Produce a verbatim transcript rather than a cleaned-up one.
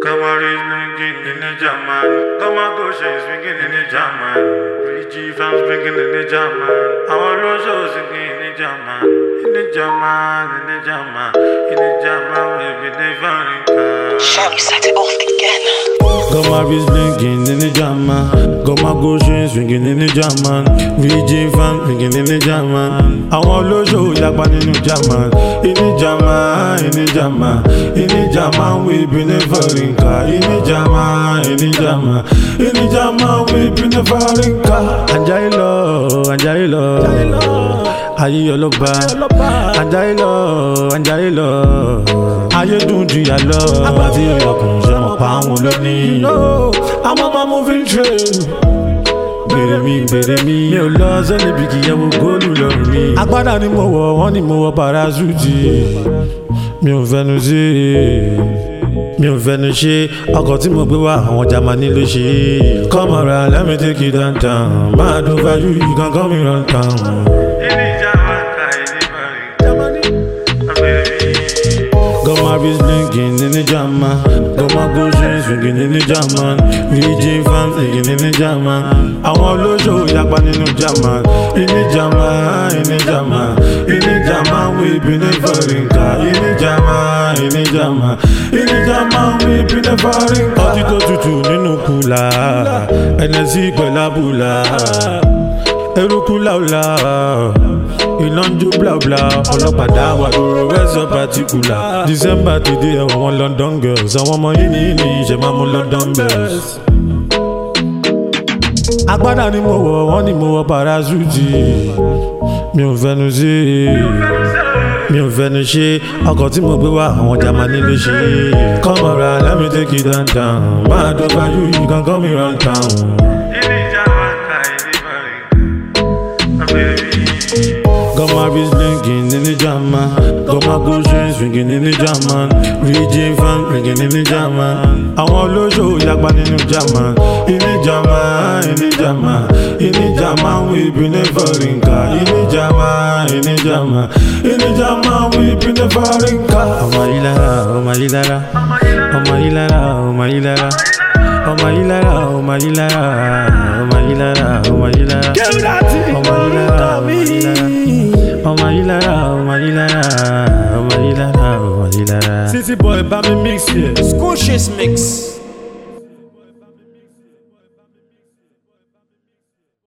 Come on, it's blinking in the German. Come on, go shake speaking in the German. Richie fans speaking in the German. Our Rojo singing in the German. In the German, in the German, in the German, we be the Varinka. Shall you set it off again? Got my wrist blinking in the German. Got my go shake swinging in the German. Richie fans speaking in the German. Our Rojo yakban in the German. In the German, in the German, in the German, we be the Varinka. In the German, in the German, in the German, we be the Varinka. Anjailo, Anjailo, Ayi Oloba, Anjailo, Anjailo, Aye Dunji Alo, Abati Oyokun, je mo pa won loni. I'm on my moving train. Bèrè mi, bèrè mi, mi ò lọ sẹ́ni bí kìí ẹ̀wò góòlù lọ́rùn mi. Agbádá ni mo wọ̀, wọ́n ní mo wọ parasuti. Mi ò fẹnu sí, mi ò fẹnu ṣe. Ọkọ̀ tí mo gbé wá, àwọn Jámánì ló ṣe. Come around, let me take you downtown. Máa dùn fájú, you can call me run town. Got my wrist blinking in the German. Got my gold chain swinging in the German. V J fans singing in the German. Àwọn olóṣò yakban nínú German. In the German, in the German, in the German, we be the Varinka. In the German, in the German, in the German, we be the Varinka. Ọtí tó tutù nínú kùlà, Hennessy pẹ̀lú àbùlà. Eruku laula, iná ń jó blabla. Ọlọ́pàá wà lóru rẹ́sọ̀ particular. December ti dé àwọn London girls. Àwọn ọmọ yìí ní ní ìṣe máa mú London bells. Agbádá ni mo wọ̀, wọ́n ní mo wọ parasuti. Mi ò fẹnu sí, mi ò fẹnu ṣe. Ọkọ̀ tí mo gbé wá, àwọn Jámánì ló ṣe. Come around, let me take you downtown. Máa dùn fájú, you can call me run town. Got my wrist blinking in the German. Got my gold chain swinging in the German. V J fans swinging in the German. Àwọn olóṣò yakban nínú German. In the German, in the German, in the German, we be the Varinka. In the German, in the German, in the German, we be the Varinka. Ọmọ Ìlara, ọmọ Ìlara, ọmọ Ìlara, ọmọ Ìlara. Ọmọ Ìlara, ọmọ Ìlara, ọmọ Ìlara, ọmọ Ìlara. Ọmọ Ìlara, ọmọ Ìlara. Ọmọ Ìlara, ọmọ Ìlara, ọmọ Ìlara, ọmọ Ìlara. City boy, bá mi mix here. Scotia's mix.